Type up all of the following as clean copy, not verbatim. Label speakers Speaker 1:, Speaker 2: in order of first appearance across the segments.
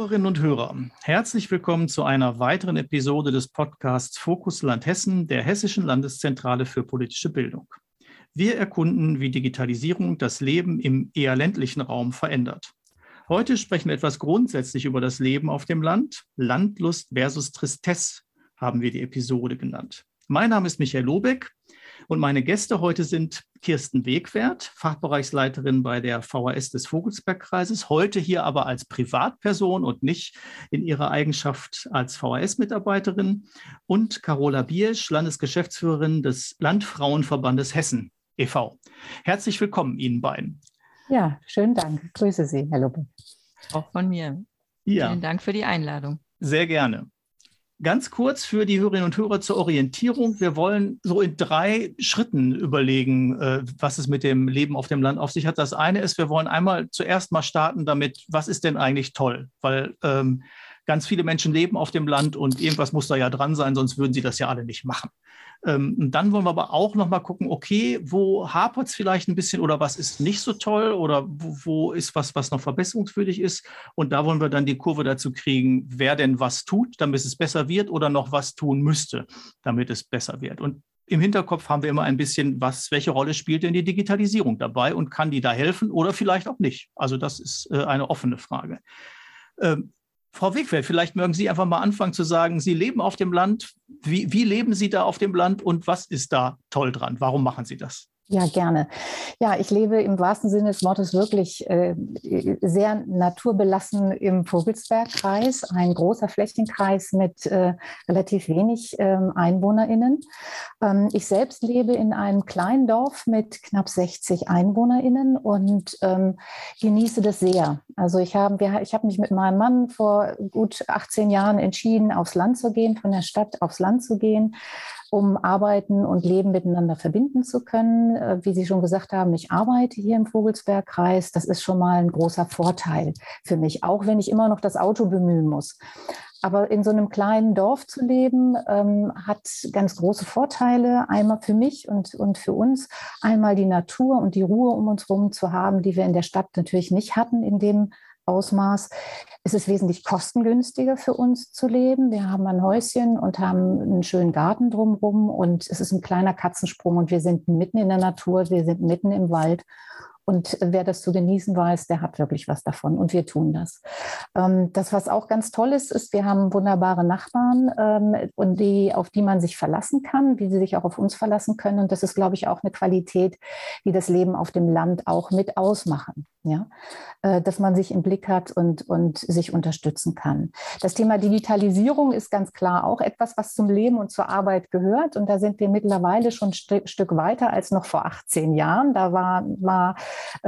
Speaker 1: Hörerinnen und Hörer, herzlich willkommen zu einer weiteren Episode des Podcasts Fokus Land Hessen der Hessischen Landeszentrale für politische Bildung. Wir erkunden, wie Digitalisierung das Leben im eher ländlichen Raum verändert. Heute sprechen wir etwas grundsätzlich über das Leben auf dem Land. Landlust versus Tristesse haben wir die Episode genannt. Mein Name ist Michael Lobeck und meine Gäste heute sind Kirsten Wegwert, Fachbereichsleiterin bei der VHS des Vogelsbergkreises, heute hier aber als Privatperson und nicht in ihrer Eigenschaft als VHS-Mitarbeiterin, und Carola Biersch, Landesgeschäftsführerin des Landfrauenverbandes Hessen e.V. Herzlich willkommen Ihnen beiden.
Speaker 2: Ja, schönen Dank. Grüße Sie, Herr Lobeck.
Speaker 3: Auch von mir.
Speaker 1: Ja.
Speaker 3: Vielen Dank für die Einladung.
Speaker 1: Sehr gerne. Ganz kurz für die Hörerinnen und Hörer zur Orientierung. Wir wollen so in 3 Schritten überlegen, was es mit dem Leben auf dem Land auf sich hat. Das eine ist, wir wollen zuerst mal starten damit, was ist denn eigentlich toll? Weil ganz viele Menschen leben auf dem Land und irgendwas muss da ja dran sein, sonst würden sie das ja alle nicht machen. Und dann wollen wir aber auch noch mal gucken, okay, wo hapert es vielleicht ein bisschen oder was ist nicht so toll oder wo ist was noch verbesserungswürdig ist. Und da wollen wir dann die Kurve dazu kriegen, wer denn was tut, damit es besser wird oder noch was tun müsste, damit es besser wird. Und im Hinterkopf haben wir immer ein bisschen, welche Rolle spielt denn die Digitalisierung dabei und kann die da helfen oder vielleicht auch nicht? Also das ist eine offene Frage. Frau Wegwert, vielleicht mögen Sie einfach mal anfangen zu sagen, Sie leben auf dem Land. Wie leben Sie da auf dem Land und was ist da toll dran? Warum machen Sie das?
Speaker 2: Ja, gerne. Ja, ich lebe im wahrsten Sinne des Wortes wirklich sehr naturbelassen im Vogelsbergkreis, ein großer Flächenkreis mit relativ wenig EinwohnerInnen. Ich selbst lebe in einem kleinen Dorf mit knapp 60 EinwohnerInnen und genieße das sehr. Also ich habe mich mit meinem Mann vor gut 18 Jahren entschieden, aufs Land zu gehen, von der Stadt aufs Land zu gehen, um Arbeiten und Leben miteinander verbinden zu können. Wie Sie schon gesagt haben, ich arbeite hier im Vogelsbergkreis. Das ist schon mal ein großer Vorteil für mich, auch wenn ich immer noch das Auto bemühen muss. Aber in so einem kleinen Dorf zu leben, hat ganz große Vorteile. Einmal für mich und für uns. Einmal die Natur und die Ruhe um uns herum zu haben, die wir in der Stadt natürlich nicht hatten in dem Ausmaß. Es ist wesentlich kostengünstiger für uns zu leben. Wir haben ein Häuschen und haben einen schönen Garten drumherum und es ist ein kleiner Katzensprung und wir sind mitten in der Natur, wir sind mitten im Wald. Und wer das zu genießen weiß, der hat wirklich was davon. Und wir tun das. Das, was auch ganz toll ist, ist, wir haben wunderbare Nachbarn, und auf die man sich verlassen kann, wie sie sich auch auf uns verlassen können. Und das ist, glaube ich, auch eine Qualität, die das Leben auf dem Land auch mit ausmachen. Ja? Dass man sich im Blick hat und sich unterstützen kann. Das Thema Digitalisierung ist ganz klar auch etwas, was zum Leben und zur Arbeit gehört. Und da sind wir mittlerweile schon ein Stück weiter als noch vor 18 Jahren. Da war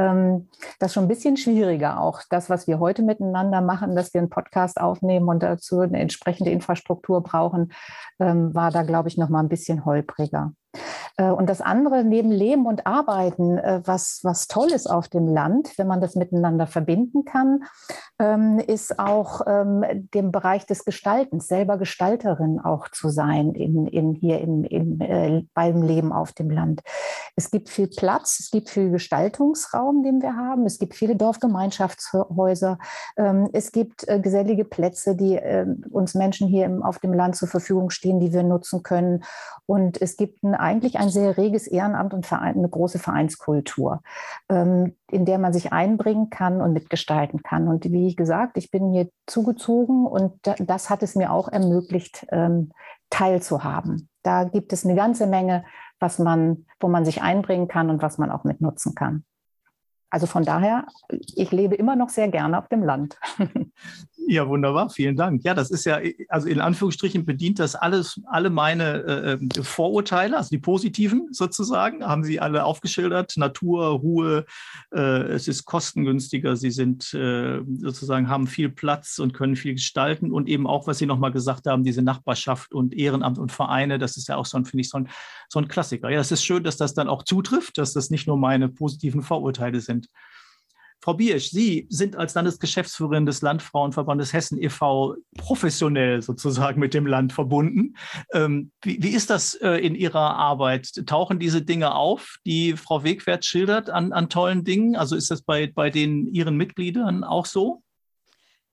Speaker 2: das schon ein bisschen schwieriger auch. Das, was wir heute miteinander machen, dass wir einen Podcast aufnehmen und dazu eine entsprechende Infrastruktur brauchen, war da, glaube ich, noch mal ein bisschen holpriger. Und das andere neben Leben und Arbeiten, was toll ist auf dem Land, wenn man das miteinander verbinden kann, ist auch dem Bereich des Gestaltens, selber Gestalterin auch zu sein beim Leben auf dem Land. Es gibt viel Platz, es gibt viel Gestaltungsraum, den wir haben. Es gibt viele Dorfgemeinschaftshäuser. Es gibt gesellige Plätze, die uns Menschen hier auf dem Land zur Verfügung stehen, die wir nutzen können. Und es gibt eigentlich ein sehr reges Ehrenamt und eine große Vereinskultur, in der man sich einbringen kann und mitgestalten kann. Und wie gesagt, ich bin hier zugezogen und das hat es mir auch ermöglicht, teilzuhaben. Da gibt es eine ganze Menge, wo man sich einbringen kann und was man auch mitnutzen kann. Also von daher, ich lebe immer noch sehr gerne auf dem Land.
Speaker 1: Ja, wunderbar, vielen Dank. Ja, das ist ja, also in Anführungsstrichen bedient das alle meine Vorurteile, also die positiven sozusagen, haben Sie alle aufgeschildert. Natur, Ruhe, es ist kostengünstiger, Sie sind sozusagen, haben viel Platz und können viel gestalten und eben auch, was Sie nochmal gesagt haben, diese Nachbarschaft und Ehrenamt und Vereine, das ist ja auch finde ich, so ein Klassiker. Ja, es ist schön, dass das dann auch zutrifft, dass das nicht nur meine positiven Vorurteile sind. Frau Biersch, Sie sind als Landesgeschäftsführerin des Landfrauenverbandes Hessen e.V. professionell sozusagen mit dem Land verbunden. Wie ist das in Ihrer Arbeit? Tauchen diese Dinge auf, die Frau Wegwert schildert an tollen Dingen? Also ist das bei Ihren Mitgliedern auch so?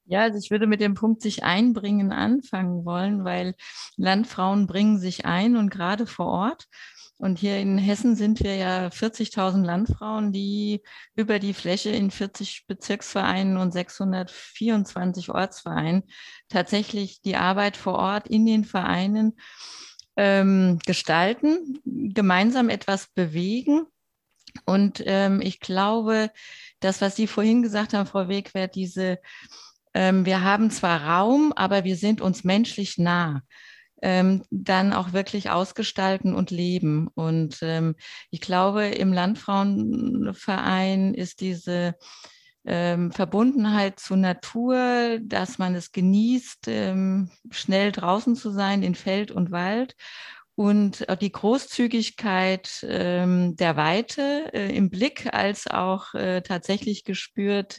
Speaker 3: Ja, also ich würde mit dem Punkt sich einbringen anfangen wollen, weil Landfrauen bringen sich ein und gerade vor Ort. Und hier in Hessen sind wir ja 40.000 Landfrauen, die über die Fläche in 40 Bezirksvereinen und 624 Ortsvereinen tatsächlich die Arbeit vor Ort in den Vereinen gestalten, gemeinsam etwas bewegen. Und ich glaube, das, was Sie vorhin gesagt haben, Frau Wegwert, wir haben zwar Raum, aber wir sind uns menschlich nah, dann auch wirklich ausgestalten und leben. Und ich glaube, im Landfrauenverein ist diese Verbundenheit zur Natur, dass man es genießt, schnell draußen zu sein in Feld und Wald. Und die Großzügigkeit der Weite im Blick als auch tatsächlich gespürt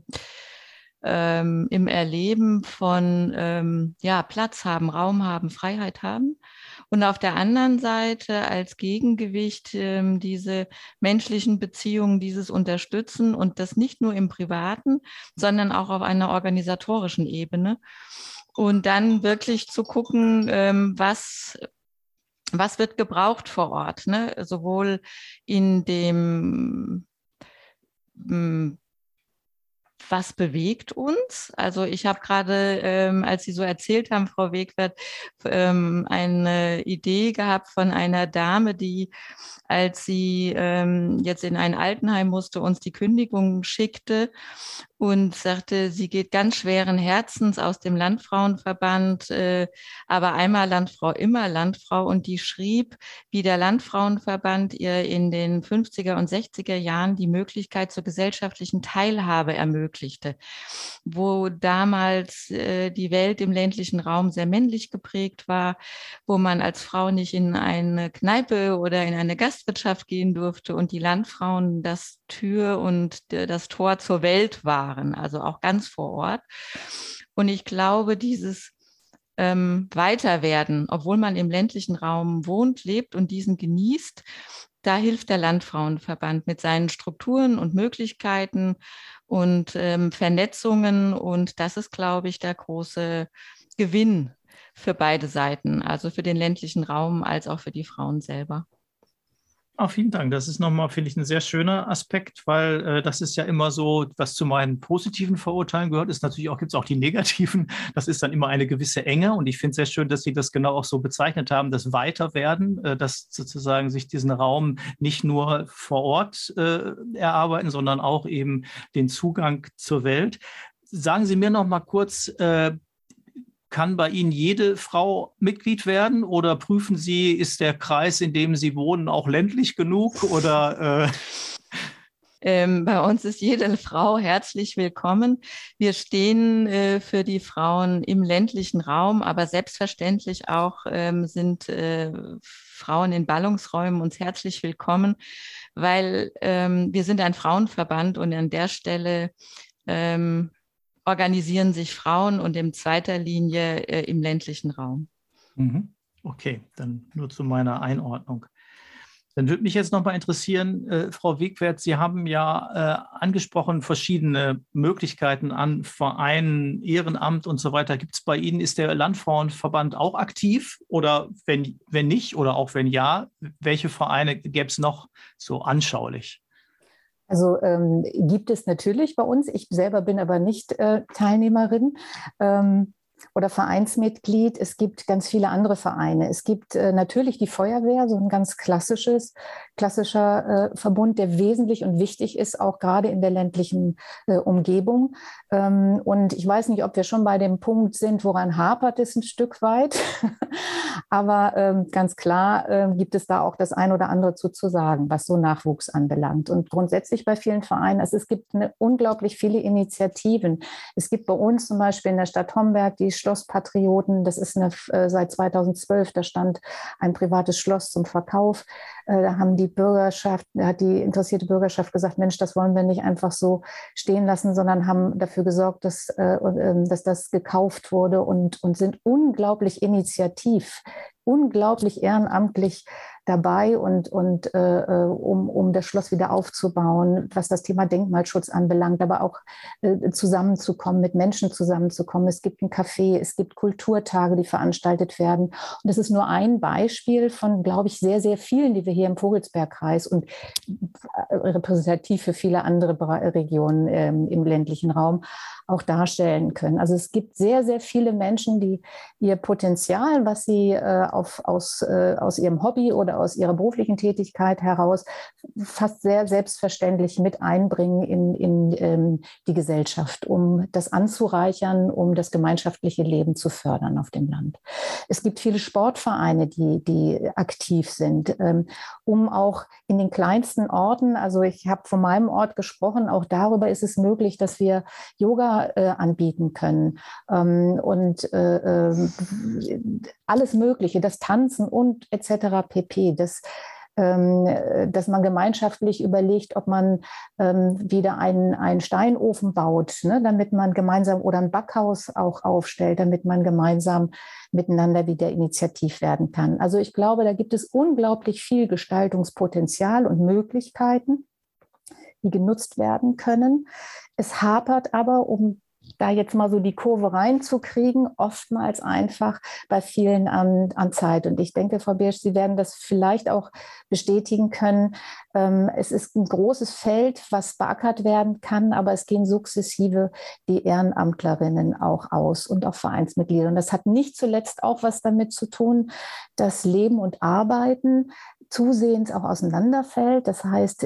Speaker 3: im Erleben von ja, Platz haben, Raum haben, Freiheit haben. Und auf der anderen Seite als Gegengewicht diese menschlichen Beziehungen, dieses Unterstützen und das nicht nur im Privaten, sondern auch auf einer organisatorischen Ebene. Und dann wirklich zu gucken, was wird gebraucht vor Ort, ne? Sowohl in dem was bewegt uns? Also ich habe gerade, als Sie so erzählt haben, Frau Wegwert, eine Idee gehabt von einer Dame, die, als sie jetzt in ein Altenheim musste, uns die Kündigung schickte und sagte, sie geht ganz schweren Herzens aus dem Landfrauenverband, aber einmal Landfrau, immer Landfrau. Und die schrieb, wie der Landfrauenverband ihr in den 50er und 60er Jahren die Möglichkeit zur gesellschaftlichen Teilhabe ermöglichte, wo damals die Welt im ländlichen Raum sehr männlich geprägt war, wo man als Frau nicht in eine Kneipe oder in eine Gastwirtschaft gehen durfte und die Landfrauen das Tür und das Tor zur Welt waren, also auch ganz vor Ort. Und ich glaube, dieses Weiterwerden, obwohl man im ländlichen Raum wohnt, lebt und diesen genießt, da hilft der Landfrauenverband mit seinen Strukturen und Möglichkeiten und Vernetzungen. Und das ist, glaube ich, der große Gewinn für beide Seiten, also für den ländlichen Raum als auch für die Frauen selber.
Speaker 1: Vielen Dank. Das ist nochmal, finde ich, ein sehr schöner Aspekt, weil das ist ja immer so, was zu meinen positiven Verurteilen gehört, ist natürlich auch, gibt es auch die negativen. Das ist dann immer eine gewisse Enge. Und ich finde es sehr schön, dass Sie das genau auch so bezeichnet haben, das Weiterwerden, dass sozusagen sich diesen Raum nicht nur vor Ort erarbeiten, sondern auch eben den Zugang zur Welt. Sagen Sie mir noch mal kurz, kann bei Ihnen jede Frau Mitglied werden oder prüfen Sie, ist der Kreis, in dem Sie wohnen, auch ländlich genug oder
Speaker 3: bei uns ist jede Frau herzlich willkommen. Wir stehen für die Frauen im ländlichen Raum, aber selbstverständlich auch sind Frauen in Ballungsräumen uns herzlich willkommen, weil wir sind ein Frauenverband und an der Stelle organisieren sich Frauen und in zweiter Linie im ländlichen Raum.
Speaker 1: Okay, dann nur zu meiner Einordnung. Dann würde mich jetzt noch mal interessieren, Frau Wegwert, Sie haben ja angesprochen verschiedene Möglichkeiten an Vereinen, Ehrenamt und so weiter. Gibt es bei Ihnen, ist der Landfrauenverband auch aktiv oder wenn nicht oder auch wenn ja, welche Vereine gäbe es noch so anschaulich?
Speaker 2: Also gibt es natürlich bei uns. Ich selber bin aber nicht Teilnehmerin oder Vereinsmitglied. Es gibt ganz viele andere Vereine. Es gibt natürlich die Feuerwehr, so ein ganz klassischer Verbund, der wesentlich und wichtig ist, auch gerade in der ländlichen Umgebung. Und ich weiß nicht, ob wir schon bei dem Punkt sind, woran hapert es ein Stück weit. Aber ganz klar gibt es da auch das ein oder andere zu sagen, was so Nachwuchs anbelangt. Und grundsätzlich bei vielen Vereinen, also es gibt unglaublich viele Initiativen. Es gibt bei uns zum Beispiel in der Stadt Homberg die Schlosspatrioten. Das ist seit 2012, da stand ein privates Schloss zum Verkauf. Da haben die Bürgerschaft, hat die interessierte Bürgerschaft gesagt, Mensch, das wollen wir nicht einfach so stehen lassen, sondern haben dafür gesorgt, dass das gekauft wurde und sind unglaublich initiativ, unglaublich ehrenamtlich dabei um das Schloss wieder aufzubauen, was das Thema Denkmalschutz anbelangt, aber auch zusammenzukommen, mit Menschen zusammenzukommen. Es gibt ein Café, es gibt Kulturtage, die veranstaltet werden. Und das ist nur ein Beispiel von, glaube ich, sehr, sehr vielen, die wir hier im Vogelsbergkreis und repräsentativ für viele andere Regionen im ländlichen Raum auch darstellen können. Also es gibt sehr, sehr viele Menschen, die ihr Potenzial, was sie aus ihrem Hobby oder aus ihrer beruflichen Tätigkeit heraus fast sehr selbstverständlich mit einbringen in die Gesellschaft, um das anzureichern, um das gemeinschaftliche Leben zu fördern auf dem Land. Es gibt viele Sportvereine, die aktiv sind, um auch in den kleinsten Orten, also ich habe von meinem Ort gesprochen, auch darüber ist es möglich, dass wir Yoga anbieten können und alles Mögliche, das Tanzen und etc. pp. Dass man gemeinschaftlich überlegt, ob man wieder einen Steinofen baut, ne, damit man gemeinsam oder ein Backhaus auch aufstellt, damit man gemeinsam miteinander wieder initiativ werden kann. Also ich glaube, da gibt es unglaublich viel Gestaltungspotenzial und Möglichkeiten, die genutzt werden können. Es hapert aber, um da jetzt mal so die Kurve reinzukriegen, oftmals einfach bei vielen an Zeit. Und ich denke, Frau Biersch, Sie werden das vielleicht auch bestätigen können. Es ist ein großes Feld, was beackert werden kann, aber es gehen sukzessive die Ehrenamtlerinnen auch aus und auch Vereinsmitglieder. Und das hat nicht zuletzt auch was damit zu tun, dass Leben und Arbeiten zusehends auch auseinanderfällt. Das heißt,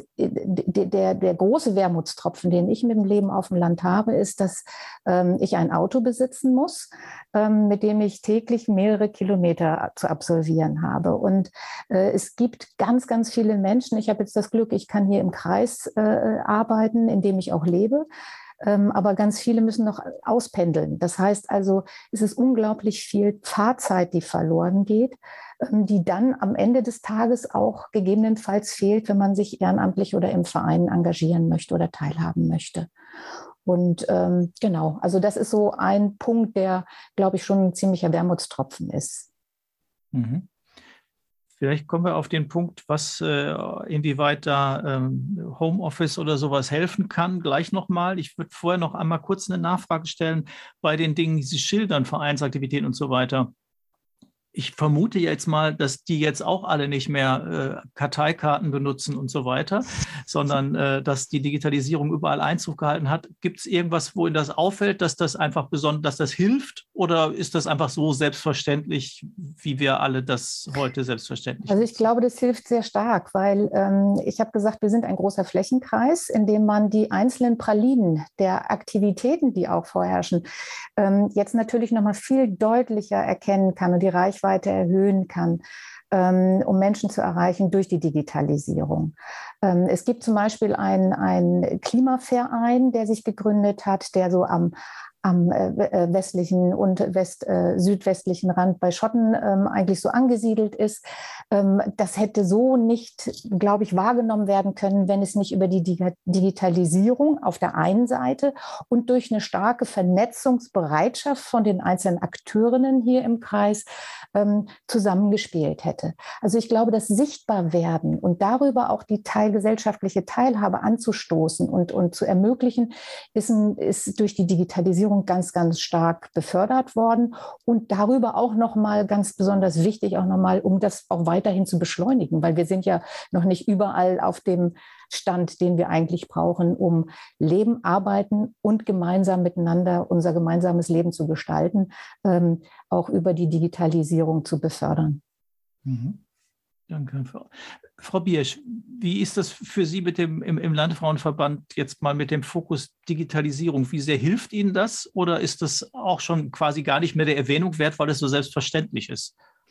Speaker 2: der große Wermutstropfen, den ich mit dem Leben auf dem Land habe, ist, dass ich ein Auto besitzen muss, mit dem ich täglich mehrere Kilometer zu absolvieren habe. Und es gibt ganz, ganz viele Menschen. Ich habe jetzt das Glück, ich kann hier im Kreis arbeiten, in dem ich auch lebe. Aber ganz viele müssen noch auspendeln. Das heißt also, es ist unglaublich viel Fahrzeit, die verloren geht, die dann am Ende des Tages auch gegebenenfalls fehlt, wenn man sich ehrenamtlich oder im Verein engagieren möchte oder teilhaben möchte. Und genau, also das ist so ein Punkt, der, glaube ich, schon ein ziemlicher Wermutstropfen ist.
Speaker 1: Mhm. Vielleicht kommen wir auf den Punkt, was inwieweit da Homeoffice oder sowas helfen kann, gleich nochmal. Ich würde vorher noch einmal kurz eine Nachfrage stellen bei den Dingen, die Sie schildern, Vereinsaktivitäten und so weiter. Ich vermute jetzt mal, dass die jetzt auch alle nicht mehr Karteikarten benutzen und so weiter, sondern dass die Digitalisierung überall Einzug gehalten hat. Gibt es irgendwas, wo Ihnen das auffällt, dass das einfach besonders, dass das hilft? Oder ist das einfach so selbstverständlich, wie wir alle das heute selbstverständlich
Speaker 2: Also ich glaube, das hilft sehr stark, weil ich habe gesagt, wir sind ein großer Flächenkreis, in dem man die einzelnen Pralinen der Aktivitäten, die auch vorherrschen, jetzt natürlich noch mal viel deutlicher erkennen kann und die Reichweite erhöhen kann, um Menschen zu erreichen durch die Digitalisierung. Es gibt zum Beispiel einen Klimaverein, der sich gegründet hat, der so am westlichen und südwestlichen Rand bei Schotten eigentlich so angesiedelt ist. Das hätte so nicht, glaube ich, wahrgenommen werden können, wenn es nicht über die Digitalisierung auf der einen Seite und durch eine starke Vernetzungsbereitschaft von den einzelnen Akteurinnen hier im Kreis zusammengespielt hätte. Also ich glaube, das Sichtbarwerden und darüber auch die gesellschaftliche Teilhabe anzustoßen und zu ermöglichen, ist durch die Digitalisierung ganz, ganz stark befördert worden und darüber auch nochmal ganz besonders wichtig, auch nochmal, um das auch weiterhin zu beschleunigen, weil wir sind ja noch nicht überall auf dem Stand, den wir eigentlich brauchen, um leben, arbeiten und gemeinsam miteinander unser gemeinsames Leben zu gestalten, auch über die Digitalisierung zu befördern.
Speaker 1: Mhm. Danke. Frau Biersch, wie ist das für Sie mit im Landfrauenverband jetzt mal mit dem Fokus Digitalisierung? Wie sehr hilft Ihnen das oder ist das auch schon quasi gar nicht mehr der Erwähnung wert, weil es so selbstverständlich ist?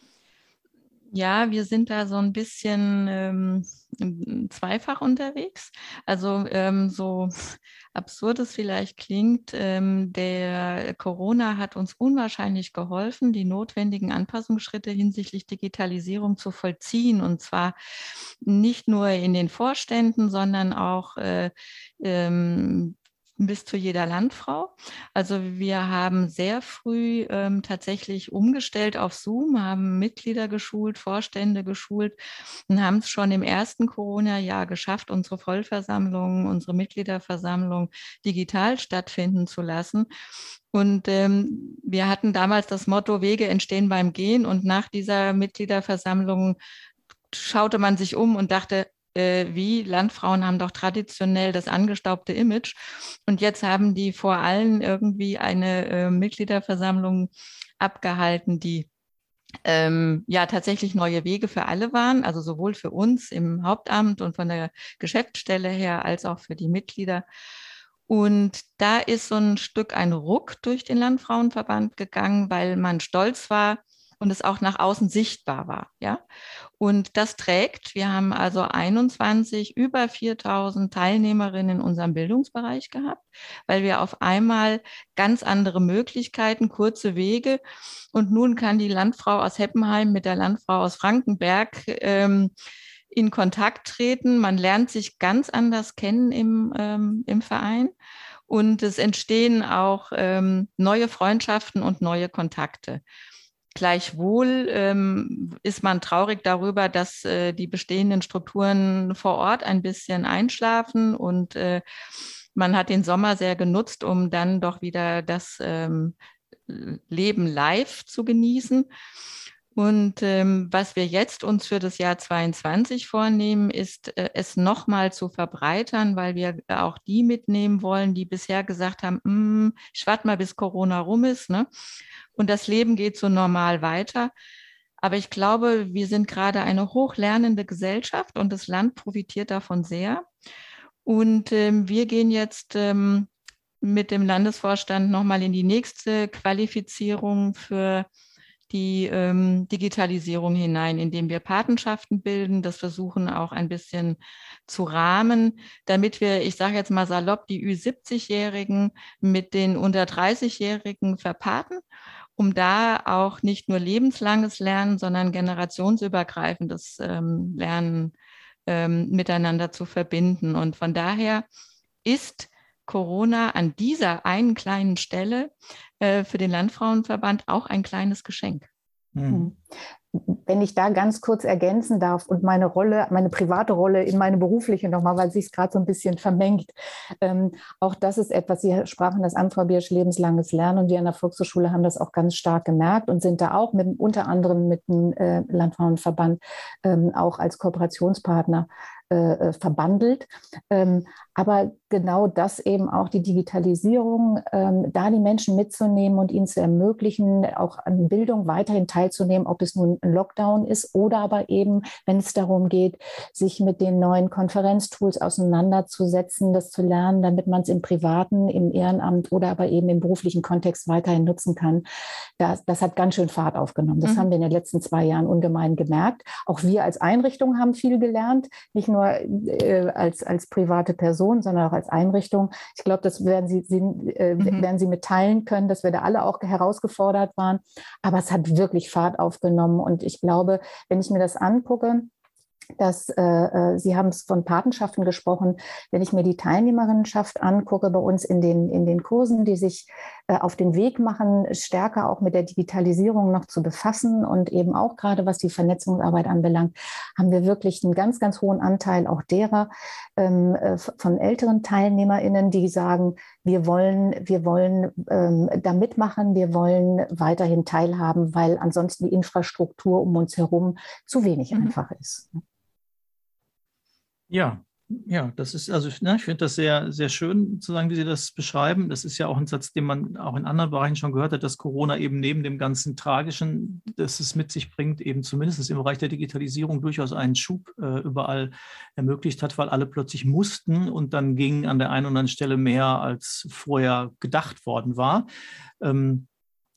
Speaker 3: Ja, wir sind da so ein bisschen zweifach unterwegs. Also so absurd es vielleicht klingt, der Corona hat uns unwahrscheinlich geholfen, die notwendigen Anpassungsschritte hinsichtlich Digitalisierung zu vollziehen. Und zwar nicht nur in den Vorständen, sondern auch bis zu jeder Landfrau. Also wir haben sehr früh tatsächlich umgestellt auf Zoom, haben Mitglieder geschult, Vorstände geschult und haben es schon im ersten Corona-Jahr geschafft, unsere Vollversammlung, unsere Mitgliederversammlung digital stattfinden zu lassen. Und wir hatten damals das Motto, Wege entstehen beim Gehen. Und nach dieser Mitgliederversammlung schaute man sich um und dachte, wie Landfrauen haben doch traditionell das angestaubte Image. Und jetzt haben die vor allen irgendwie eine Mitgliederversammlung abgehalten, die ja tatsächlich neue Wege für alle waren, also sowohl für uns im Hauptamt und von der Geschäftsstelle her als auch für die Mitglieder. Und da ist so ein Stück ein Ruck durch den Landfrauenverband gegangen, weil man stolz war und es auch nach außen sichtbar war, ja. Und das trägt. Wir haben also 21, über 4.000 Teilnehmerinnen in unserem Bildungsbereich gehabt, weil wir auf einmal ganz andere Möglichkeiten, kurze Wege. Und nun kann die Landfrau aus Heppenheim mit der Landfrau aus Frankenberg in Kontakt treten. Man lernt sich ganz anders kennen im Verein. Und es entstehen auch neue Freundschaften und neue Kontakte. Gleichwohl ist man traurig darüber, dass die bestehenden Strukturen vor Ort ein bisschen einschlafen und man hat den Sommer sehr genutzt, um dann doch wieder das Leben live zu genießen. Und was wir jetzt uns für das Jahr 2022 vornehmen, ist, es nochmal zu verbreitern, weil wir auch die mitnehmen wollen, die bisher gesagt haben, ich warte mal, bis Corona rum ist, ne? Und das Leben geht so normal weiter. Aber ich glaube, wir sind gerade eine hochlernende Gesellschaft und das Land profitiert davon sehr. Und wir gehen jetzt mit dem Landesvorstand nochmal in die nächste Qualifizierung für die Digitalisierung hinein, indem wir Patenschaften bilden, das versuchen auch ein bisschen zu rahmen, damit wir, ich sage jetzt mal salopp, die Ü70-Jährigen mit den unter 30-Jährigen verpaten, um da auch nicht nur lebenslanges Lernen, sondern generationsübergreifendes Lernen miteinander zu verbinden. Und von daher ist Corona an dieser einen kleinen Stelle für den Landfrauenverband auch ein kleines Geschenk.
Speaker 2: Mhm. Wenn ich da ganz kurz ergänzen darf und meine Rolle, meine private Rolle in meine berufliche nochmal, weil sich es gerade so ein bisschen vermengt. Auch das ist etwas, Sie sprachen das an, Frau Biersch, lebenslanges Lernen, und wir an der Volkshochschule haben das auch ganz stark gemerkt und sind da auch unter anderem mit dem Landfrauenverband auch als Kooperationspartner verbandelt. Aber genau das eben auch, die Digitalisierung, da die Menschen mitzunehmen und ihnen zu ermöglichen, auch an Bildung weiterhin teilzunehmen, ob es nun ein Lockdown ist oder aber eben, wenn es darum geht, sich mit den neuen Konferenztools auseinanderzusetzen, das zu lernen, damit man es im privaten, im Ehrenamt oder aber eben im beruflichen Kontext weiterhin nutzen kann. Das hat ganz schön Fahrt aufgenommen. Das haben wir in den letzten 2 Jahren ungemein gemerkt. Auch wir als Einrichtung haben viel gelernt, nicht nur als private Person, sondern auch als Einrichtung. Ich glaube, das werden Sie mitteilen können, dass wir da alle auch herausgefordert waren. Aber es hat wirklich Fahrt aufgenommen. Und ich glaube, wenn ich mir das angucke, dass Sie haben es von Patenschaften gesprochen. Wenn ich mir die Teilnehmerinnenschaft angucke bei uns in den Kursen, die sich auf den Weg machen, stärker auch mit der Digitalisierung noch zu befassen und eben auch gerade was die Vernetzungsarbeit anbelangt, haben wir wirklich einen ganz, ganz hohen Anteil auch derer von älteren TeilnehmerInnen, die sagen, wir wollen da mitmachen, wir wollen weiterhin teilhaben, weil ansonsten die Infrastruktur um uns herum zu wenig einfach ist.
Speaker 1: Ja, das ist, also ich finde das sehr, sehr schön, sozusagen, wie Sie das beschreiben. Das ist ja auch ein Satz, den man auch in anderen Bereichen schon gehört hat, dass Corona eben neben dem ganzen Tragischen, das es mit sich bringt, eben zumindest im Bereich der Digitalisierung durchaus einen Schub überall ermöglicht hat, weil alle plötzlich mussten und dann ging an der einen oder anderen Stelle mehr, als vorher gedacht worden war.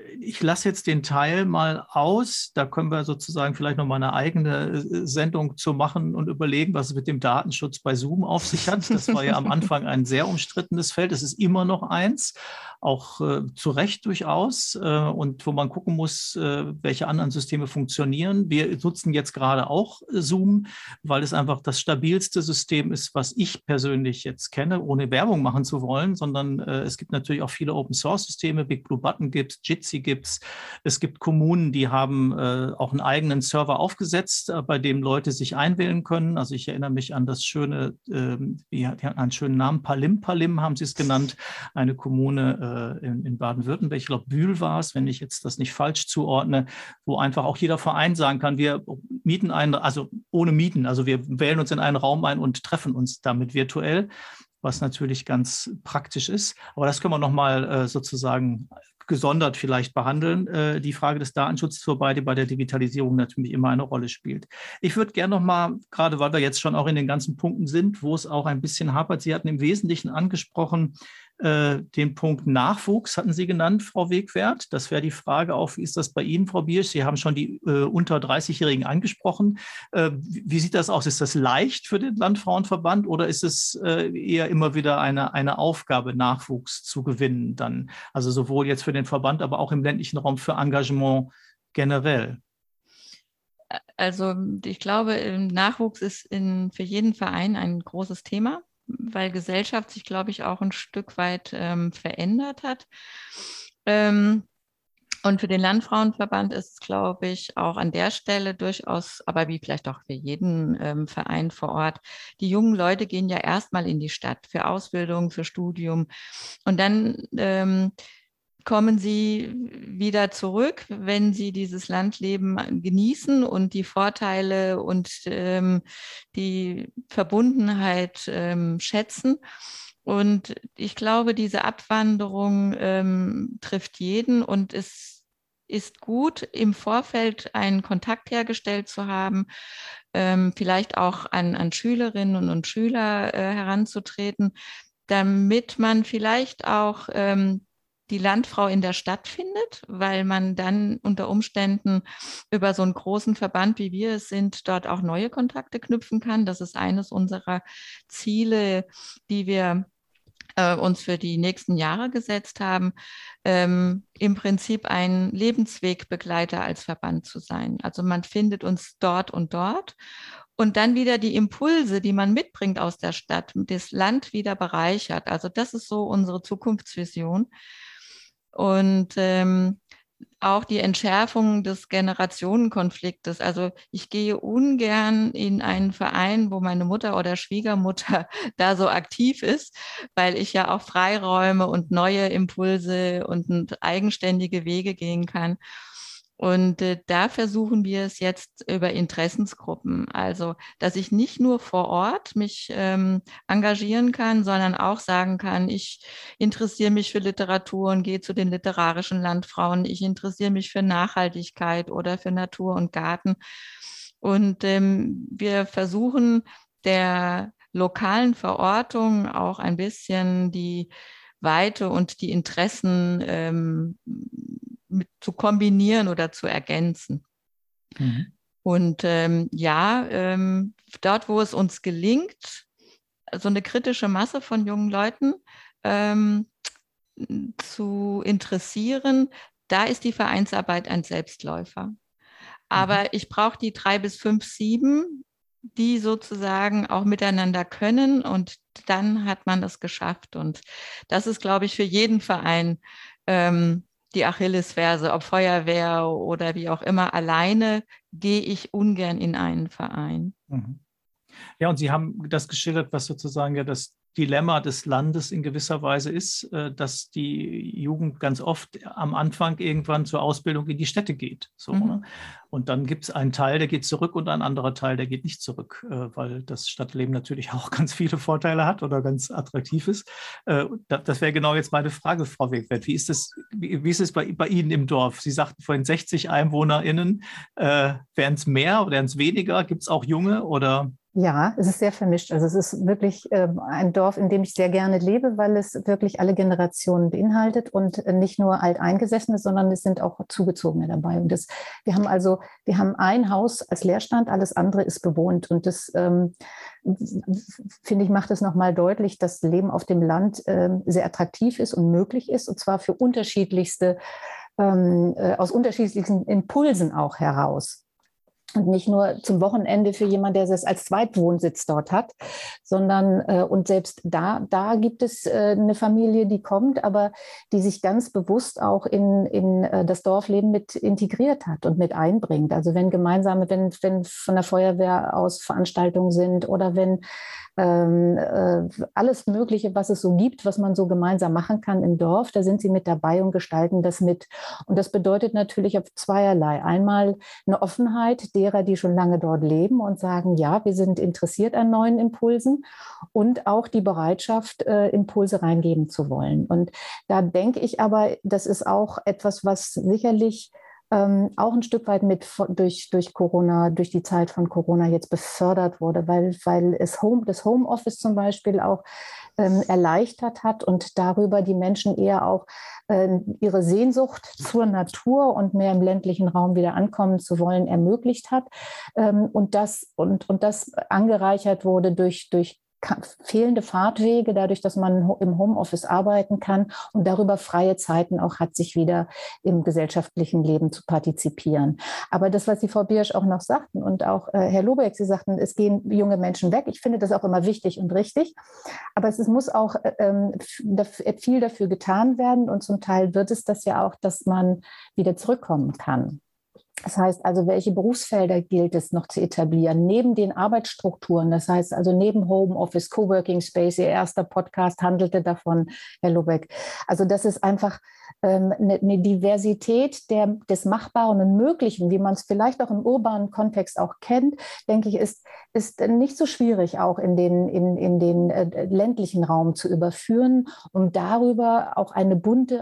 Speaker 1: ich lasse jetzt den Teil mal aus. Da können wir sozusagen vielleicht noch mal eine eigene Sendung zu machen und überlegen, was es mit dem Datenschutz bei Zoom auf sich hat. Das war ja am Anfang ein sehr umstrittenes Feld. Es ist immer noch eins, auch zu Recht durchaus. Und wo man gucken muss, welche anderen Systeme funktionieren. Wir nutzen jetzt gerade auch Zoom, weil es einfach das stabilste System ist, was ich persönlich jetzt kenne, ohne Werbung machen zu wollen, sondern es gibt natürlich auch viele Open-Source-Systeme. Big Blue Button gibt es, Jitsi gibt es. Es gibt Kommunen, die haben auch einen eigenen Server aufgesetzt, bei dem Leute sich einwählen können. Also ich erinnere mich an das schöne, die hatten einen schönen Namen, Palim Palim haben sie es genannt, eine Kommune in Baden-Württemberg, ich glaube Bühl war es, wenn ich jetzt das nicht falsch zuordne, wo einfach auch jeder Verein sagen kann, wir mieten einen, also ohne Mieten, also wir wählen uns in einen Raum ein und treffen uns damit virtuell, was natürlich ganz praktisch ist. Aber das können wir nochmal sozusagen gesondert vielleicht behandeln, die Frage des Datenschutzes, wobei die bei der Digitalisierung natürlich immer eine Rolle spielt. Ich würde gerne nochmal, gerade weil wir jetzt schon auch in den ganzen Punkten sind, wo es auch ein bisschen hapert, Sie hatten im Wesentlichen angesprochen, den Punkt Nachwuchs hatten Sie genannt, Frau Wegwert. Das wäre die Frage auch, wie ist das bei Ihnen, Frau Biersch? Sie haben schon die unter 30-Jährigen angesprochen. Wie sieht das aus? Ist das leicht für den Landfrauenverband oder ist es eher immer wieder eine Aufgabe, Nachwuchs zu gewinnen dann? Also sowohl jetzt für den Verband, aber auch im ländlichen Raum für Engagement generell.
Speaker 3: Also ich glaube, Nachwuchs ist für jeden Verein ein großes Thema, weil Gesellschaft sich, glaube ich, auch ein Stück weit verändert hat. Und für den Landfrauenverband ist es, glaube ich, auch an der Stelle durchaus, aber wie vielleicht auch für jeden Verein vor Ort, die jungen Leute gehen ja erstmal in die Stadt für Ausbildung, für Studium und dann kommen sie wieder zurück, wenn sie dieses Landleben genießen und die Vorteile und die Verbundenheit schätzen. Und ich glaube, diese Abwanderung trifft jeden und es ist gut, im Vorfeld einen Kontakt hergestellt zu haben, vielleicht auch an Schülerinnen und Schüler heranzutreten, damit man vielleicht auch die Landfrau in der Stadt findet, weil man dann unter Umständen über so einen großen Verband, wie wir es sind, dort auch neue Kontakte knüpfen kann. Das ist eines unserer Ziele, die wir uns für die nächsten Jahre gesetzt haben, im Prinzip ein Lebenswegbegleiter als Verband zu sein. Also man findet uns dort und dort. Und dann wieder die Impulse, die man mitbringt aus der Stadt, das Land wieder bereichert. Also das ist so unsere Zukunftsvision. Und auch die Entschärfung des Generationenkonfliktes. Also ich gehe ungern in einen Verein, wo meine Mutter oder Schwiegermutter da so aktiv ist, weil ich ja auch Freiräume und neue Impulse und eigenständige Wege gehen kann. Und da versuchen wir es jetzt über Interessensgruppen, also dass ich nicht nur vor Ort mich engagieren kann, sondern auch sagen kann, ich interessiere mich für Literatur und gehe zu den literarischen Landfrauen, ich interessiere mich für Nachhaltigkeit oder für Natur und Garten. Und wir versuchen der lokalen Verortung auch ein bisschen die Weite und die Interessen zu kombinieren oder zu ergänzen. Mhm. Und dort, wo es uns gelingt, so eine kritische Masse von jungen Leuten zu interessieren, da ist die Vereinsarbeit ein Selbstläufer. Aber ich brauche die 3 bis 5, 7, die sozusagen auch miteinander können und dann hat man das geschafft. Und das ist, glaube ich, für jeden Verein die Achillesferse, ob Feuerwehr oder wie auch immer. Alleine gehe ich ungern in einen Verein.
Speaker 1: Ja, und Sie haben das geschildert, was sozusagen ja das Dilemma des Landes in gewisser Weise ist, dass die Jugend ganz oft am Anfang irgendwann zur Ausbildung in die Städte geht. So, ne? Und dann gibt es einen Teil, der geht zurück und ein anderer Teil, der geht nicht zurück, weil das Stadtleben natürlich auch ganz viele Vorteile hat oder ganz attraktiv ist. Das wäre genau jetzt meine Frage, Frau Wegwert. Wie ist es bei Ihnen im Dorf? Sie sagten vorhin 60 EinwohnerInnen. Wären es mehr oder wären es weniger? Gibt es auch Junge oder?
Speaker 2: Ja, es ist sehr vermischt. Also es ist wirklich ein Dorf, in dem ich sehr gerne lebe, weil es wirklich alle Generationen beinhaltet und nicht nur Alteingesessene, sondern es sind auch Zugezogene dabei. Und wir haben ein Haus als Leerstand, alles andere ist bewohnt. Und das, finde ich, macht es nochmal deutlich, dass Leben auf dem Land sehr attraktiv ist und möglich ist, und zwar für aus unterschiedlichsten Impulsen auch heraus. Und nicht nur zum Wochenende für jemanden, der es als Zweitwohnsitz dort hat, sondern und selbst da gibt es eine Familie, die kommt, aber die sich ganz bewusst auch in das Dorfleben mit integriert hat und mit einbringt. Also wenn wenn von der Feuerwehr aus Veranstaltungen sind oder wenn alles Mögliche, was es so gibt, was man so gemeinsam machen kann im Dorf, da sind sie mit dabei und gestalten das mit. Und das bedeutet natürlich auf zweierlei. Einmal eine Offenheit derer, die schon lange dort leben und sagen, ja, wir sind interessiert an neuen Impulsen, und auch die Bereitschaft, Impulse reingeben zu wollen. Und da denke ich aber, das ist auch etwas, was sicherlich auch ein Stück weit durch Corona, durch die Zeit von Corona jetzt befördert wurde, weil das Homeoffice zum Beispiel auch erleichtert hat und darüber die Menschen eher auch ihre Sehnsucht zur Natur und mehr im ländlichen Raum wieder ankommen zu wollen ermöglicht hat, und das angereichert wurde durch fehlende Fahrtwege, dadurch, dass man im Homeoffice arbeiten kann und darüber freie Zeiten auch hat, sich wieder im gesellschaftlichen Leben zu partizipieren. Aber das, was die Frau Biersch auch noch sagten und auch Herr Lobeck, Sie sagten, es gehen junge Menschen weg. Ich finde das auch immer wichtig und richtig. Aber es muss auch viel dafür getan werden, und zum Teil wird es das ja auch, dass man wieder zurückkommen kann. Das heißt also, welche Berufsfelder gilt es noch zu etablieren, neben den Arbeitsstrukturen? Das heißt also neben Homeoffice, Coworking Space, Ihr erster Podcast handelte davon, Herr Lobeck. Also das ist einfach eine Diversität des Machbaren und Möglichen, wie man es vielleicht auch im urbanen Kontext auch kennt, denke ich, ist nicht so schwierig auch in den ländlichen Raum zu überführen, um darüber auch ein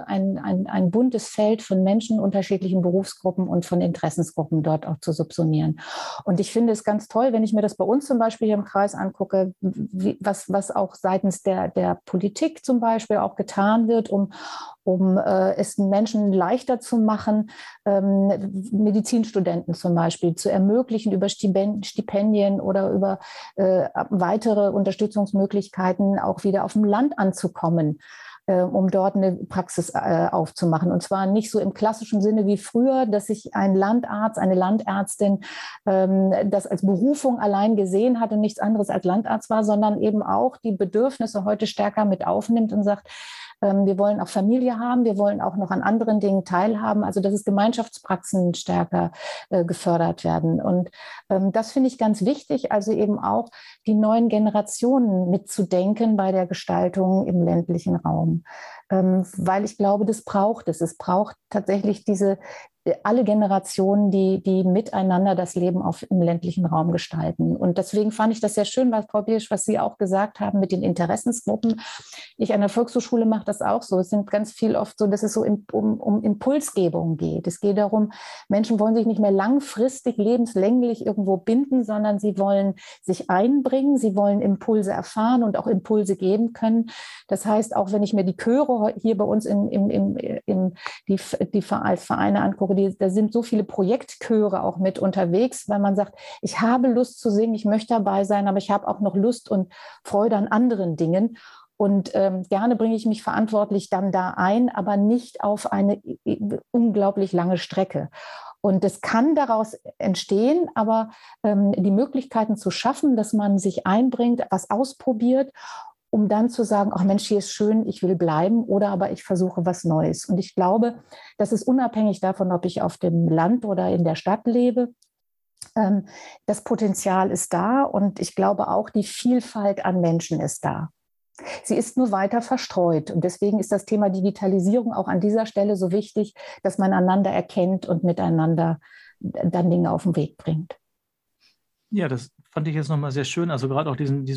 Speaker 2: buntes Feld von Menschen, unterschiedlichen Berufsgruppen und von Interessensgruppen dort auch zu subsumieren. Und ich finde es ganz toll, wenn ich mir das bei uns zum Beispiel hier im Kreis angucke, was auch seitens der Politik zum Beispiel auch getan wird, um es Menschen leichter zu machen, Medizinstudenten zum Beispiel zu ermöglichen, über Stipendien oder über weitere Unterstützungsmöglichkeiten auch wieder auf dem Land anzukommen, um dort eine Praxis aufzumachen. Und zwar nicht so im klassischen Sinne wie früher, dass sich ein Landarzt, eine Landärztin das als Berufung allein gesehen hat und nichts anderes als Landarzt war, sondern eben auch die Bedürfnisse heute stärker mit aufnimmt und sagt, wir wollen auch Familie haben, wir wollen auch noch an anderen Dingen teilhaben, also dass es Gemeinschaftspraxen stärker gefördert werden. Und das finde ich ganz wichtig, also eben auch die neuen Generationen mitzudenken bei der Gestaltung im ländlichen Raum. Weil ich glaube, das braucht es. Es braucht tatsächlich alle Generationen, die miteinander das Leben im ländlichen Raum gestalten. Und deswegen fand ich das sehr schön, Frau Biersch, was Sie auch gesagt haben mit den Interessensgruppen. Ich an der Volkshochschule mache das auch so. Es sind ganz viel oft so, dass es so um Impulsgebung geht. Es geht darum, Menschen wollen sich nicht mehr langfristig, lebenslänglich irgendwo binden, sondern sie wollen sich einbringen, sie wollen Impulse erfahren und auch Impulse geben können. Das heißt, auch wenn ich mir die Chöre hier bei uns die Vereine angucke, da sind so viele Projektchöre auch mit unterwegs, weil man sagt, ich habe Lust zu singen, ich möchte dabei sein, aber ich habe auch noch Lust und Freude an anderen Dingen. Und gerne bringe ich mich verantwortlich dann da ein, aber nicht auf eine unglaublich lange Strecke. Und das kann daraus entstehen, aber die Möglichkeiten zu schaffen, dass man sich einbringt, was ausprobiert, um dann zu sagen, ach Mensch, hier ist schön, ich will bleiben, oder aber ich versuche was Neues. Und ich glaube, das ist unabhängig davon, ob ich auf dem Land oder in der Stadt lebe. Das Potenzial ist da, und ich glaube auch, die Vielfalt an Menschen ist da. Sie ist nur weiter verstreut, und deswegen ist das Thema Digitalisierung auch an dieser Stelle so wichtig, dass man einander erkennt und miteinander dann Dinge auf den Weg bringt.
Speaker 1: Ja, das fand ich jetzt nochmal sehr schön. Also gerade auch diesen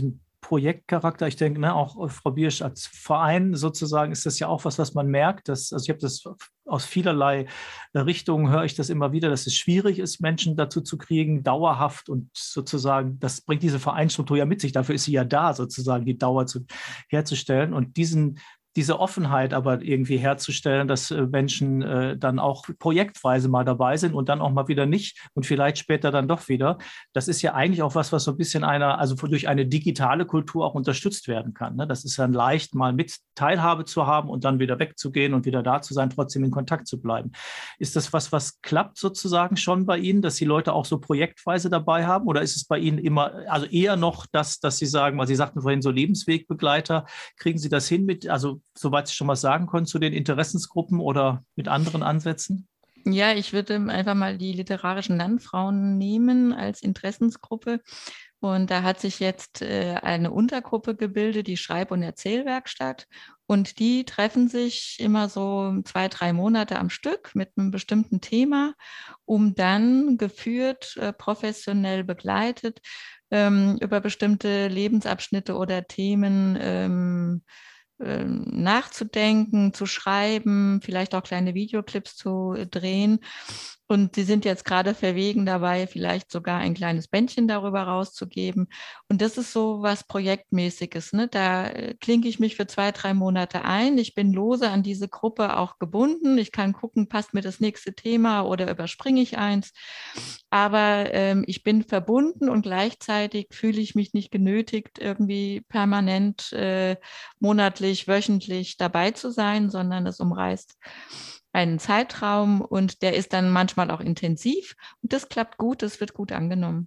Speaker 1: Projektcharakter. Ich denke, ne, auch Frau Biersch als Verein sozusagen ist das ja auch was man merkt. Also ich habe das aus vielerlei Richtungen, höre ich das immer wieder, dass es schwierig ist, Menschen dazu zu kriegen, dauerhaft und sozusagen, das bringt diese Vereinsstruktur ja mit sich. Dafür ist sie ja da, sozusagen die Dauer herzustellen. Und diese Offenheit aber irgendwie herzustellen, dass Menschen dann auch projektweise mal dabei sind und dann auch mal wieder nicht und vielleicht später dann doch wieder. Das ist ja eigentlich auch was so ein bisschen also durch eine digitale Kultur auch unterstützt werden kann. Ne? Das ist dann leicht, mal mit Teilhabe zu haben und dann wieder wegzugehen und wieder da zu sein, trotzdem in Kontakt zu bleiben. Ist das was klappt sozusagen schon bei Ihnen, dass die Leute auch so projektweise dabei haben? Oder ist es bei Ihnen immer, also eher noch dass Sie sagen, weil Sie sagten vorhin so Lebenswegbegleiter, kriegen Sie das hin also soweit Sie schon was sagen können zu den Interessensgruppen oder mit anderen Ansätzen?
Speaker 3: Ja, ich würde einfach mal die literarischen Landfrauen nehmen als Interessensgruppe. Und da hat sich jetzt eine Untergruppe gebildet, die Schreib- und Erzählwerkstatt. Und die treffen sich immer so 2, 3 Monate am Stück mit einem bestimmten Thema, um dann geführt, professionell begleitet, über bestimmte Lebensabschnitte oder Themen nachzudenken, zu schreiben, vielleicht auch kleine Videoclips zu drehen. Und sie sind jetzt gerade verwegen dabei, vielleicht sogar ein kleines Bändchen darüber rauszugeben. Und das ist so was Projektmäßiges. Ne? Da klinke ich mich für 2, 3 Monate ein. Ich bin lose an diese Gruppe auch gebunden. Ich kann gucken, passt mir das nächste Thema oder überspringe ich eins. Aber ich bin verbunden und gleichzeitig fühle ich mich nicht genötigt, irgendwie permanent monatlich, wöchentlich dabei zu sein, sondern es umreißt einen Zeitraum und der ist dann manchmal auch intensiv und das klappt gut, das wird gut angenommen.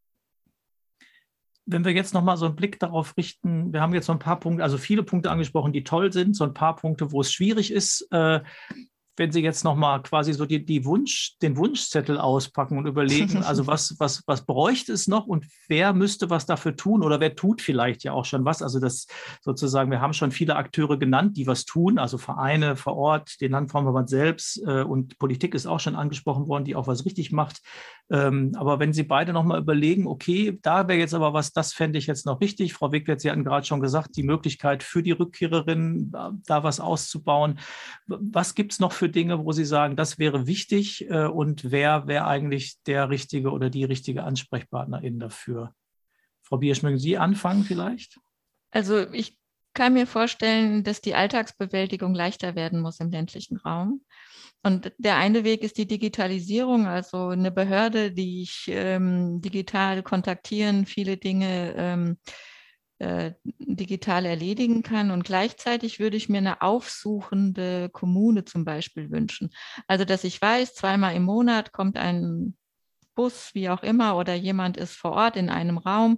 Speaker 1: Wenn wir jetzt nochmal so einen Blick darauf richten, wir haben jetzt so ein paar Punkte, also viele Punkte angesprochen, die toll sind, so ein paar Punkte, wo es schwierig ist, wenn Sie jetzt nochmal quasi so den Wunschzettel auspacken und überlegen, also was bräuchte es noch und wer müsste was dafür tun oder wer tut vielleicht ja auch schon was? Also das sozusagen, wir haben schon viele Akteure genannt, die was tun, also Vereine vor Ort, den Landfrauenverband selbst und Politik ist auch schon angesprochen worden, die auch was richtig macht. Aber wenn Sie beide nochmal überlegen, okay, da wäre jetzt aber was, das fände ich jetzt noch richtig. Frau Wegwert, Sie hatten gerade schon gesagt, die Möglichkeit für die Rückkehrerinnen, da was auszubauen. Was gibt es noch für Dinge, wo Sie sagen, das wäre wichtig und wer wäre eigentlich der richtige oder die richtige Ansprechpartnerin dafür? Frau Biersch, mögen Sie anfangen vielleicht?
Speaker 3: Also ich kann mir vorstellen, dass die Alltagsbewältigung leichter werden muss im ländlichen Raum. Und der eine Weg ist die Digitalisierung, also eine Behörde, die ich digital kontaktieren, viele Dinge digital erledigen kann. Und gleichzeitig würde ich mir eine aufsuchende Kommune zum Beispiel wünschen. Also, dass ich weiß, 2-mal im Monat kommt ein Bus, wie auch immer, oder jemand ist vor Ort in einem Raum,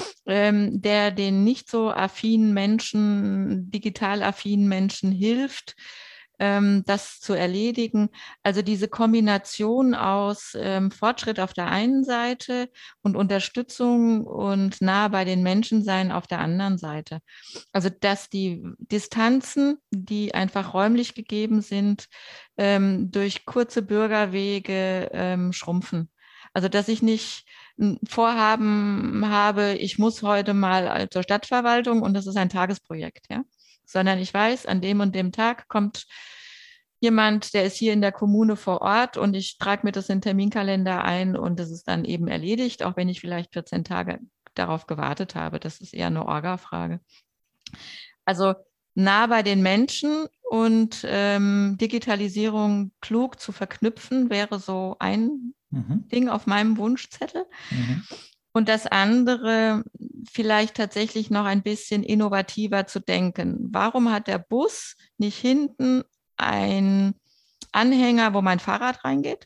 Speaker 3: der den nicht so affinen Menschen, digital affinen Menschen hilft, das zu erledigen. Also diese Kombination aus Fortschritt auf der einen Seite und Unterstützung und nah bei den Menschen sein auf der anderen Seite. Also dass die Distanzen, die einfach räumlich gegeben sind, durch kurze Bürgerwege schrumpfen. Also dass ich nicht ein Vorhaben habe, ich muss heute mal zur Stadtverwaltung und das ist ein Tagesprojekt, ja. Sondern ich weiß, an dem und dem Tag kommt jemand, der ist hier in der Kommune vor Ort und ich trage mir das in den Terminkalender ein und das ist dann eben erledigt, auch wenn ich vielleicht 14 Tage darauf gewartet habe. Das ist eher eine Orga-Frage. Also nah bei den Menschen und Digitalisierung klug zu verknüpfen, wäre so ein Ding auf meinem Wunschzettel. Und das andere, vielleicht tatsächlich noch ein bisschen innovativer zu denken. Warum hat der Bus nicht hinten einen Anhänger, wo mein Fahrrad reingeht?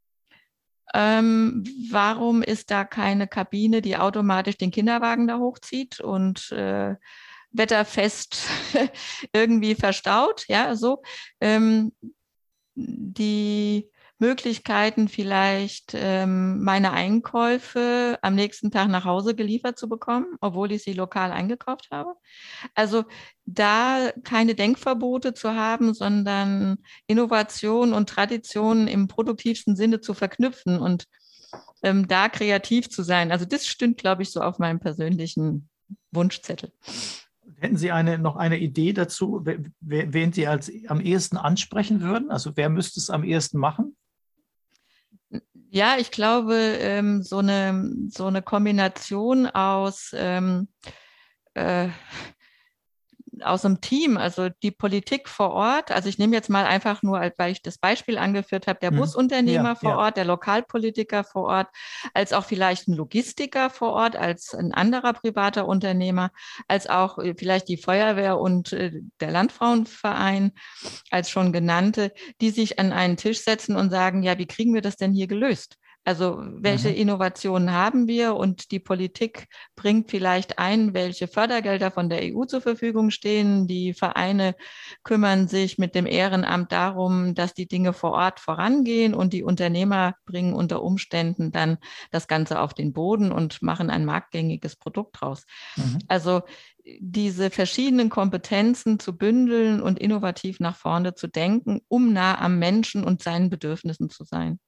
Speaker 3: Warum ist da keine Kabine, die automatisch den Kinderwagen da hochzieht und wetterfest irgendwie verstaut? Ja, so. Die Möglichkeiten, vielleicht meine Einkäufe am nächsten Tag nach Hause geliefert zu bekommen, obwohl ich sie lokal eingekauft habe. Also da keine Denkverbote zu haben, sondern Innovation und Tradition im produktivsten Sinne zu verknüpfen und da kreativ zu sein. Also das stimmt, glaube ich, so auf meinem persönlichen Wunschzettel.
Speaker 1: Hätten Sie noch eine Idee dazu, wen Sie am ehesten ansprechen würden? Also wer müsste es am ehesten machen?
Speaker 3: Ja, ich glaube, so eine Kombination aus einem Team, also die Politik vor Ort. Also ich nehme jetzt mal einfach nur, weil ich das Beispiel angeführt habe, der Busunternehmer vor Ort, der Lokalpolitiker vor Ort, als auch vielleicht ein Logistiker vor Ort, als ein anderer privater Unternehmer, als auch vielleicht die Feuerwehr und der Landfrauenverein als schon genannte, die sich an einen Tisch setzen und sagen, ja, wie kriegen wir das denn hier gelöst? Also welche Innovationen haben wir, und die Politik bringt vielleicht ein, welche Fördergelder von der EU zur Verfügung stehen. Die Vereine kümmern sich mit dem Ehrenamt darum, dass die Dinge vor Ort vorangehen, und die Unternehmer bringen unter Umständen dann das Ganze auf den Boden und machen ein marktgängiges Produkt draus. Also diese verschiedenen Kompetenzen zu bündeln und innovativ nach vorne zu denken, um nah am Menschen und seinen Bedürfnissen zu sein.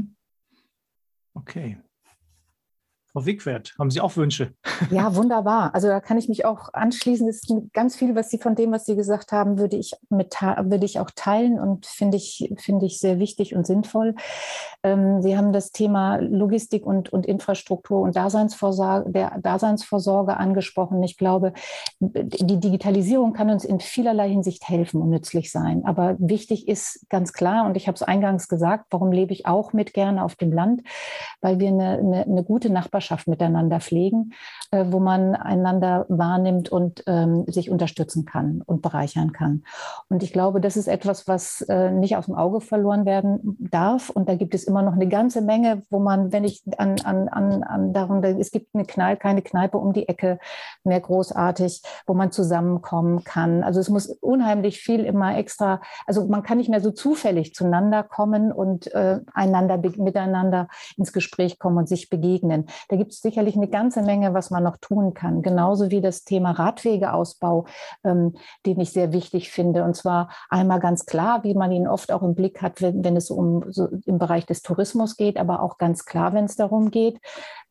Speaker 1: Okay. Frau Wickwert, haben Sie auch Wünsche?
Speaker 2: Ja, wunderbar. Also da kann ich mich auch anschließen. Es ist ganz viel, was Sie gesagt haben, würde ich auch teilen und finde ich sehr wichtig und sinnvoll. Sie haben das Thema Logistik und Infrastruktur und Daseinsvorsorge angesprochen. Ich glaube, die Digitalisierung kann uns in vielerlei Hinsicht helfen und nützlich sein. Aber wichtig ist ganz klar, und ich habe es eingangs gesagt, warum lebe ich auch mit gerne auf dem Land, weil wir eine gute Nachbarschaft miteinander pflegen, wo man einander wahrnimmt und sich unterstützen kann und bereichern kann. Und ich glaube, das ist etwas, was nicht aus dem Auge verloren werden darf. Und da gibt es immer noch eine ganze Menge, wo man, wenn ich darum, es gibt keine Kneipe um die Ecke mehr großartig, wo man zusammenkommen kann. Also es muss unheimlich viel immer extra, also man kann nicht mehr so zufällig zueinander kommen und miteinander ins Gespräch kommen und sich begegnen. Da gibt es sicherlich eine ganze Menge, was man noch tun kann. Genauso wie das Thema Radwegeausbau, den ich sehr wichtig finde. Und zwar einmal ganz klar, wie man ihn oft auch im Blick hat, wenn es im Bereich des Tourismus geht, aber auch ganz klar, wenn es darum geht,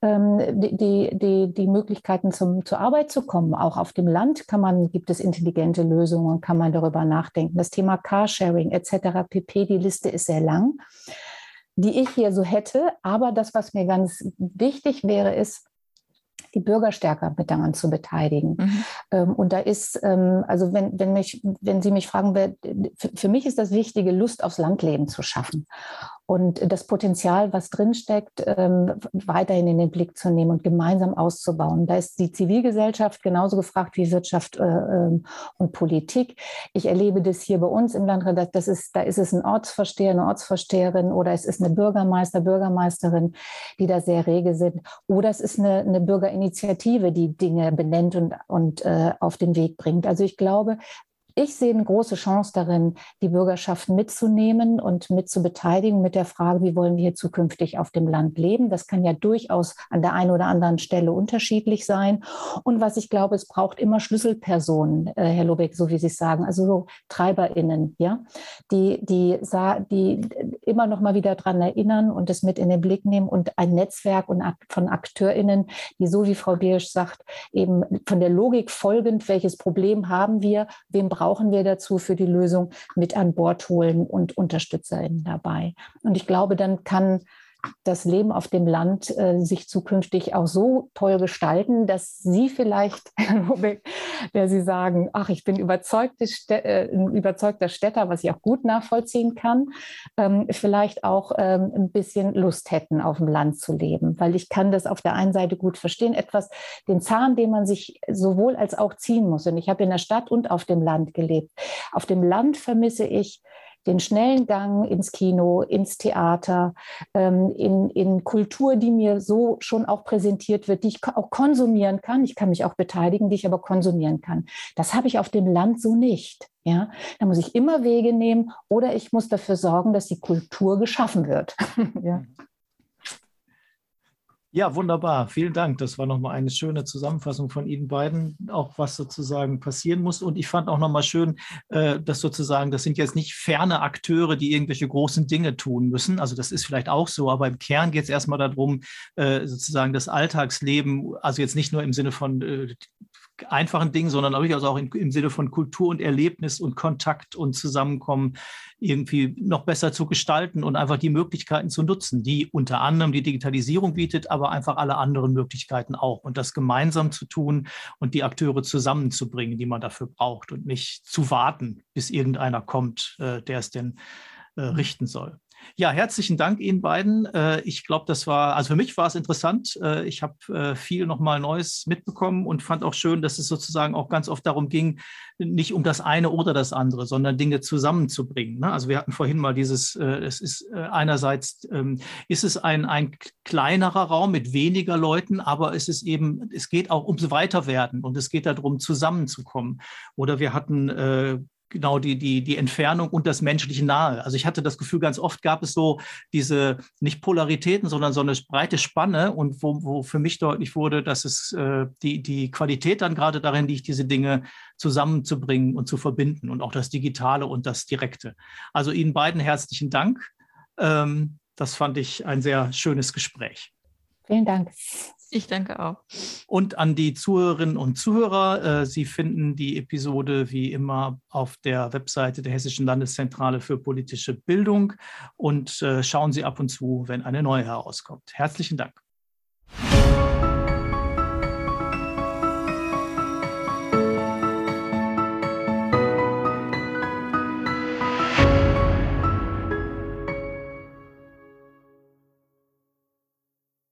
Speaker 2: die Möglichkeiten zur Arbeit zu kommen. Auch auf dem Land gibt es intelligente Lösungen, kann man darüber nachdenken. Das Thema Carsharing etc. pp. Die Liste ist sehr lang, die ich hier so hätte. Aber das, was mir ganz wichtig wäre, ist, die Bürger stärker mit daran zu beteiligen. Und da ist, also wenn Sie mich fragen, für mich ist das Wichtige, Lust aufs Landleben zu schaffen. Und das Potenzial, was drinsteckt, weiterhin in den Blick zu nehmen und gemeinsam auszubauen. Da ist die Zivilgesellschaft genauso gefragt wie Wirtschaft und Politik. Ich erlebe das hier bei uns im Landrat, da ist es ein Ortsvorsteher, eine Ortsvorsteherin, oder es ist eine Bürgermeister, Bürgermeisterin, die da sehr rege sind. Oder es ist eine Bürgerinitiative, die Dinge benennt und auf den Weg bringt. Also ich glaube, ich sehe eine große Chance darin, die Bürgerschaft mitzunehmen und mit zu beteiligen mit der Frage, wie wollen wir hier zukünftig auf dem Land leben. Das kann ja durchaus an der einen oder anderen Stelle unterschiedlich sein. Und was ich glaube, es braucht immer Schlüsselpersonen, Herr Lobeck, so wie Sie es sagen, also so TreiberInnen, ja, die immer noch mal wieder daran erinnern und das mit in den Blick nehmen, und ein Netzwerk von AkteurInnen, die, so wie Frau Biersch sagt, eben von der Logik folgend, welches Problem haben wir, wem brauchen wir dazu für die Lösung, mit an Bord holen und UnterstützerInnen dabei. Und ich glaube, dann kann das Leben auf dem Land sich zukünftig auch so toll gestalten, dass Sie vielleicht, Herr Lobeck, der Sie sagen, ach, ich bin ein überzeugter Städter, was ich auch gut nachvollziehen kann, vielleicht auch ein bisschen Lust hätten, auf dem Land zu leben. Weil ich kann das auf der einen Seite gut verstehen, den Zahn, den man sich sowohl als auch ziehen muss. Und ich habe in der Stadt und auf dem Land gelebt. Auf dem Land vermisse ich den schnellen Gang ins Kino, ins Theater, in Kultur, die mir so schon auch präsentiert wird, die ich auch konsumieren kann. Ich kann mich auch beteiligen, die ich aber konsumieren kann. Das habe ich auf dem Land so nicht. Ja? Da muss ich immer Wege nehmen, oder ich muss dafür sorgen, dass die Kultur geschaffen wird. Ja.
Speaker 1: Ja, wunderbar. Vielen Dank. Das war nochmal eine schöne Zusammenfassung von Ihnen beiden, auch was sozusagen passieren muss. Und ich fand auch nochmal schön, dass sozusagen, das sind jetzt nicht ferne Akteure, die irgendwelche großen Dinge tun müssen. Also das ist vielleicht auch so, aber im Kern geht es erstmal darum, sozusagen das Alltagsleben, also jetzt nicht nur im Sinne von einfachen Dingen, sondern durchaus auch im Sinne von Kultur und Erlebnis und Kontakt und Zusammenkommen irgendwie noch besser zu gestalten und einfach die Möglichkeiten zu nutzen, die unter anderem die Digitalisierung bietet, aber einfach alle anderen Möglichkeiten auch. Und das gemeinsam zu tun und die Akteure zusammenzubringen, die man dafür braucht und nicht zu warten, bis irgendeiner kommt, der es denn richten soll. Ja, herzlichen Dank Ihnen beiden. Ich glaube, also für mich war es interessant. Ich habe viel nochmal Neues mitbekommen und fand auch schön, dass es sozusagen auch ganz oft darum ging, nicht um das eine oder das andere, sondern Dinge zusammenzubringen. Also wir hatten vorhin mal es ist einerseits, ist es ein kleinerer Raum mit weniger Leuten, aber es geht auch ums Weiterwerden und es geht darum, zusammenzukommen. Oder wir hatten genau die Entfernung und das menschliche Nahe. Also ich hatte das Gefühl, ganz oft gab es so diese, nicht Polaritäten, sondern so eine breite Spanne und wo für mich deutlich wurde, dass es die Qualität dann gerade darin liegt, diese Dinge zusammenzubringen und zu verbinden und auch das Digitale und das Direkte. Also Ihnen beiden herzlichen Dank. Das fand ich ein sehr schönes Gespräch.
Speaker 2: Vielen Dank.
Speaker 3: Ich danke auch.
Speaker 1: Und an die Zuhörerinnen und Zuhörer, Sie finden die Episode wie immer auf der Webseite der Hessischen Landeszentrale für politische Bildung und schauen Sie ab und zu, wenn eine neue herauskommt. Herzlichen Dank.